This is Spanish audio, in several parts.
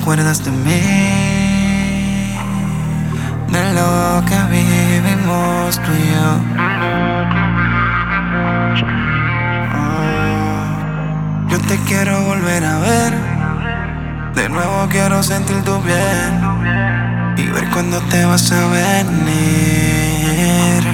acuerdas de mí, de lo que vivimos tú y yo. Yo te quiero volver a ver, de nuevo quiero sentir tu piel y ver cuándo te vas a venir.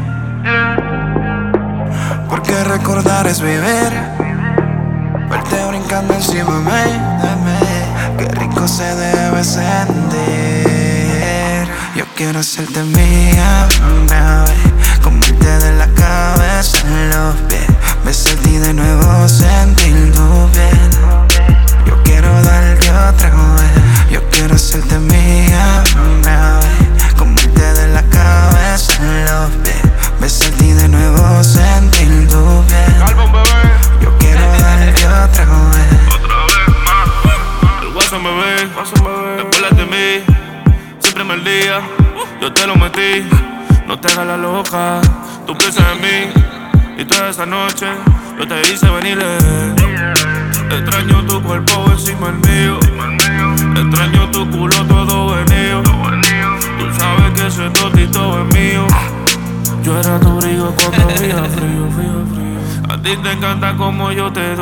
Porque recordar es vivir, verte brincando encima de mí, qué rico se debe sentir. Yo quiero hacerte mía, bebé, comerte de la cabeza a los pies, besarte y de nuevo sentir tu piel. Yo quiero darte otra vez, yo quiero hacerte mía, bebé, comerte de la cabeza a los pies, besarte y de nuevo sentir tu piel. Yo quiero darte otra vez. Otra vez más. El WhatsApp, bebé, después de mí, siempre me lía. Yo te lo metí, no te hagas la loca. Tú piensas en mí y toda esa noche yo te hice venir. Extraño tu cuerpo encima el mío, extraño tu culo todo venido. Tú sabes que ese totito es mío. Yo era tu abrigo cuando había frío. A ti te encanta como yo te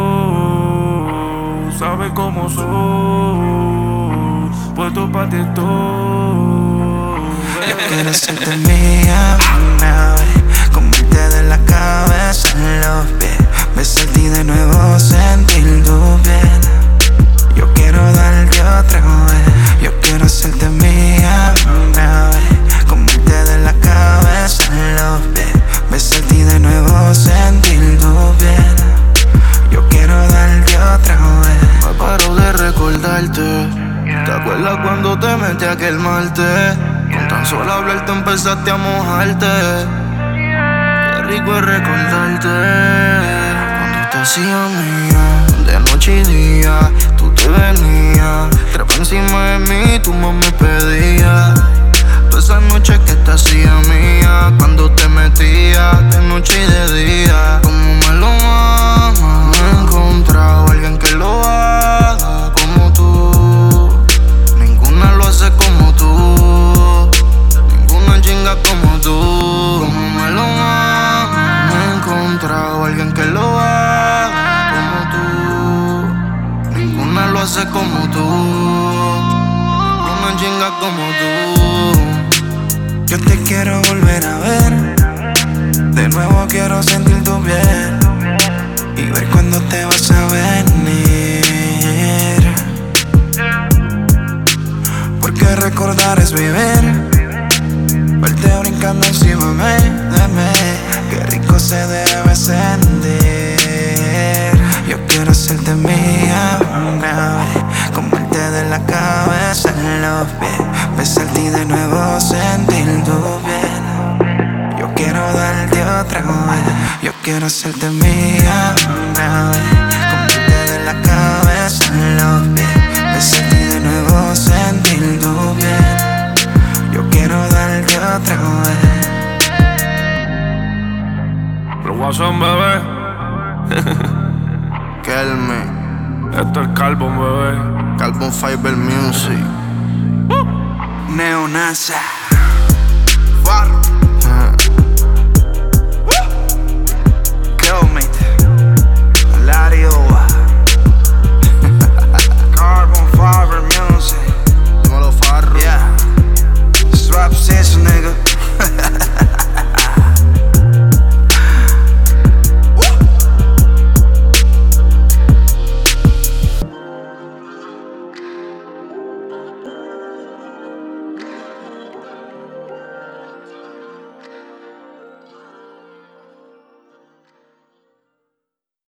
doy, sabes cómo soy, puesto pa' ti estoy. Yo quiero hacerte mía, bebé, comerte de la cabeza a los pies, besarte y de nuevo sentir tu piel. Yo quiero darte otra vez, yo quiero hacerte mía, bebé, comerte de la cabeza a los pies, besarte y de nuevo sentir tu piel. Yo quiero darte otra vez. No paro de recordarte. ¿Te acuerdas cuando te metí aquel martes? Con tan solo hablarte empezaste a mojarte. Qué rico es recordarte. Cuando te hacía mía, de noche y día, tú te venías, trepa encima de mí, tú más me pedías. Todas esas noches que te hacía mía, cuando te metía, de noche y de día. Como me lo amas, no he encontrado a alguien que lo haga como tú. Ninguna lo hace como tú, ninguna chinga como tú. Como me lo amas, no he encontrado a alguien que lo haga como tú. Ninguna lo hace como tú, ninguna chinga como tú. Yo te quiero volver a ver, de nuevo quiero sentir tu piel y ver cuándo te vas a venir. Porque recordar es vivir, verte brincando encima de mí, qué rico se debe sentir. Yo quiero hacerte mía, bebé, comerte de la cabeza a los pies, besarte y de nuevo sentir tu piel. Yo quiero darte otra vez, yo quiero hacerte mía, bebé, comerte de la cabeza a los pies, besarte y de nuevo sentir tu piel. Yo quiero darte otra vez. Pero WhatsApp, bebé. Kelme, Esto es Carbon, bebé. Carbon Fiber Music. Neonasa. Farro.